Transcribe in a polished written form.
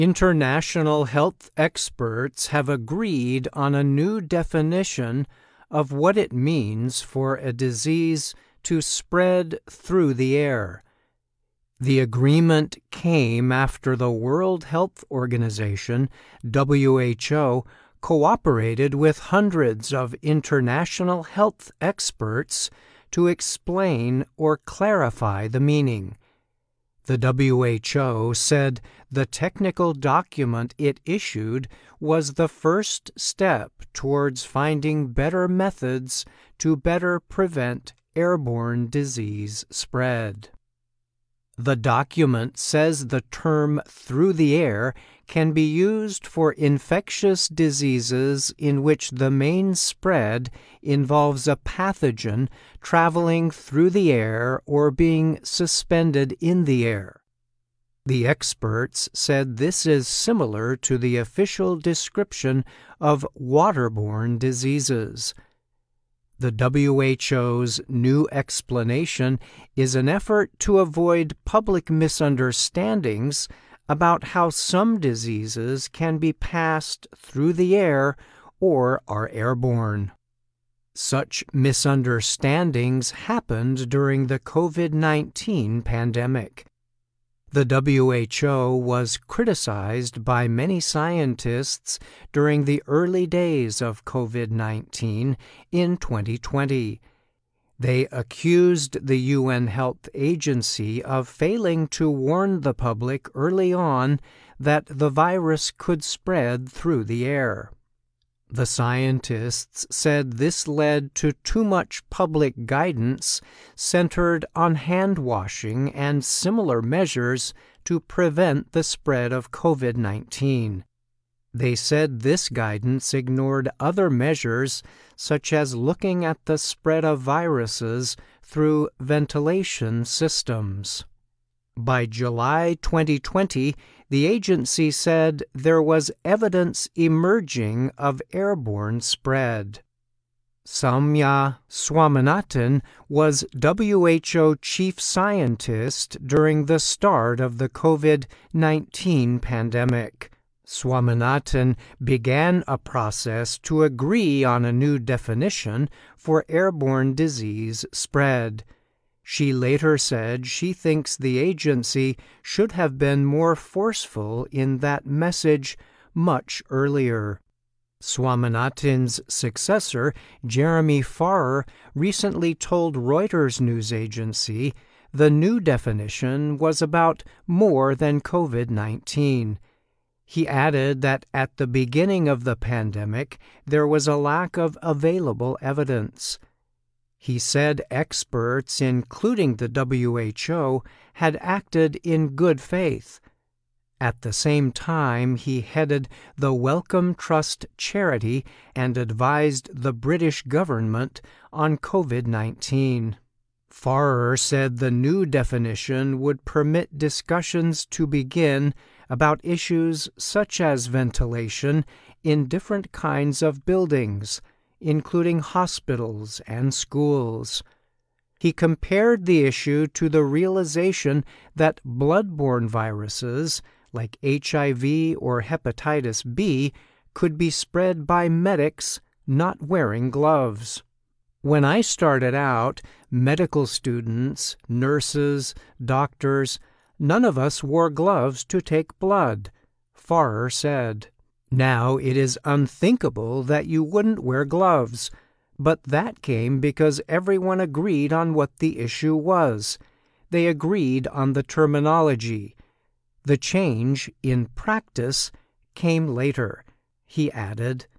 International health experts have agreed on a new definition of what it means for a disease to spread through the air. The agreement came after the World Health Organization, WHO, cooperated with hundreds of international health experts to explain or clarify the meaning. The WHO said the technical document it issued was the first step towards finding better methods to better prevent airborne disease spread. The document says the term "through the air" can be used for infectious diseases in which the main spread involves a pathogen traveling through the air or being suspended in the air. The experts said this is similar to the official description of waterborne diseases. The WHO's new explanation is an effort to avoid public misunderstandings about how some diseases can be passed through the air or are airborne. Such misunderstandings happened during the COVID-19 pandemic. The WHO was criticized by many scientists during the early days of COVID-19 in 2020. They accused the UN Health Agency of failing to warn the public early on that the virus could spread through the air. The scientists said this led to too much public guidance centered on hand washing and similar measures to prevent the spread of COVID-19. They said this guidance ignored other measures such as looking at the spread of viruses through ventilation systems. By July 2020, the agency said there was evidence emerging of airborne spread. Soumya Swaminathan was WHO chief scientist during the start of the COVID-19 pandemic. Swaminathan began a process to agree on a new definition for airborne disease spread. She later said she thinks the agency should have been more forceful in that message much earlier. Swaminathan's successor, Jeremy Farrar, recently told Reuters news agency the new definition was about more than COVID-19. He added that at the beginning of the pandemic, there was a lack of available evidence. He said experts, including the WHO, had acted in good faith. At the same time, he headed the Wellcome Trust charity and advised the British government on COVID-19. Farrar said the new definition would permit discussions to begin about issues such as ventilation in different kinds of buildings, including hospitals and schools. He compared the issue to the realization that blood-borne viruses, like HIV or hepatitis B, could be spread by medics not wearing gloves. When I started out, medical students, nurses, doctors, none of us wore gloves to take blood, Farrar said. Now it is unthinkable that you wouldn't wear gloves, but that came because everyone agreed on what the issue was. They agreed on the terminology. The change in practice came later, he added.